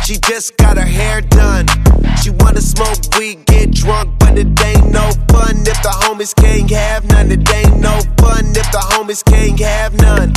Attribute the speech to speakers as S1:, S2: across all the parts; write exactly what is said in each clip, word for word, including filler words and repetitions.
S1: She just got her hair done. She wanna smoke weed, get drunk, but it ain't no fun if the homies can't have none. It ain't no fun if the homies can't have none.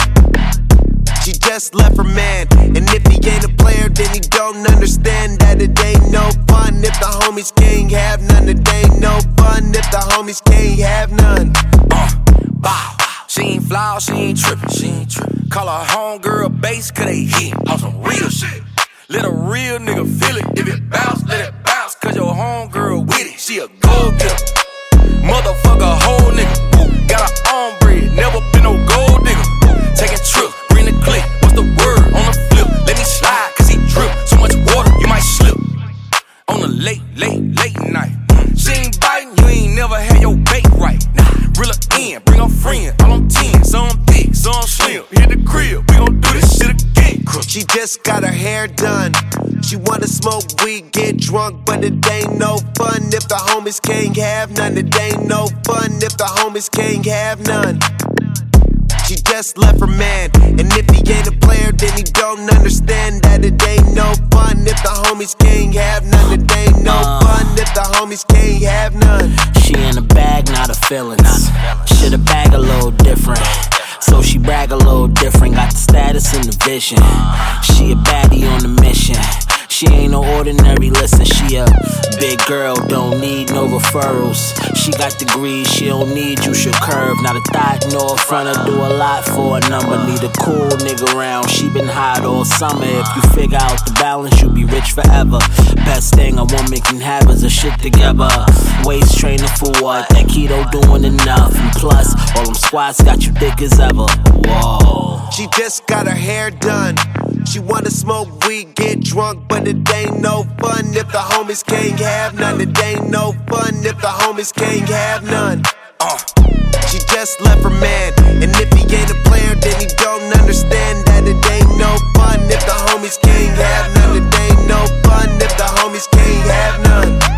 S1: She just left her man, and if he ain't a player, then he don't understand that it ain't no fun if the homies can't have none. It ain't no fun if the homies can't have none.
S2: Uh, bow. She ain't flawed, she ain't trippin', she ain't trippin'. Call her homegirl base, cause they hit on some real shit. Let a real nigga feel it. If it bounce, let it bounce, cause your homegirl with it. She a go-getter. Motherfucker, whole nigga. Got her own bread, never been no gold digger. Taking trips, bring the click. What's the word on the flip? Let me slide, cause he drip. So much water, you might slip. On a late, late, late night. She ain't biting, you ain't never had your bait right. Nah, reel her in, bring her friend. All on ten, some thick, some slim. Hit the crib, we gon' do this shit again.
S1: She just got her hair done. She wanna smoke weed, get drunk, but it ain't no fun if the homies can't have none. It ain't no fun if the homies can't have none. She just left her man, and if he ain't a player, then he don't understand that it ain't no fun if the homies can't have none. It ain't no uh, fun if the homies can't have none.
S3: She in the bag, not a feelings. Shit, a bag a little different. So she brag a little different, got the status and the vision. She a baddie on a mission. She ain't no ordinary, listen, she a big girl, don't need no referrals. She got degrees, she don't need you, she'll curve. Not a thought nor a front, do a lot for a number. Need a cool nigga around, she been hot all summer. If you figure out the balance, you'll be rich forever. Best thing a woman can have is a shit together. Waist trainer for what? That keto doing enough. And plus, all them squats got you thick as ever. Whoa.
S1: She just got her hair done. She wanna smoke weed, get drunk, but it ain't no fun if the homies can't have none. It ain't no fun if the homies can't have none. Uh. She just left her man, and if he ain't a player, then he don't understand that it ain't no fun if the homies can't have none. It ain't no fun if the homies can't have none.